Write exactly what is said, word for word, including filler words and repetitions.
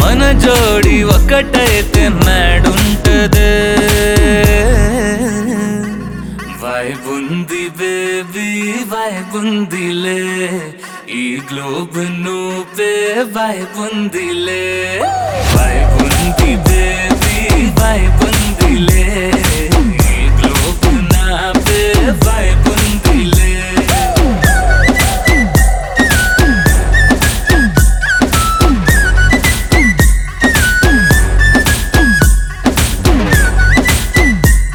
మన జోడి ఒక్కటైతే మేడుంటదే వైబుంది బేబీ వైబుందిలే ఈ గ్లోబ్ నువ్వే వైబుందిలే వైబుంది బేబీ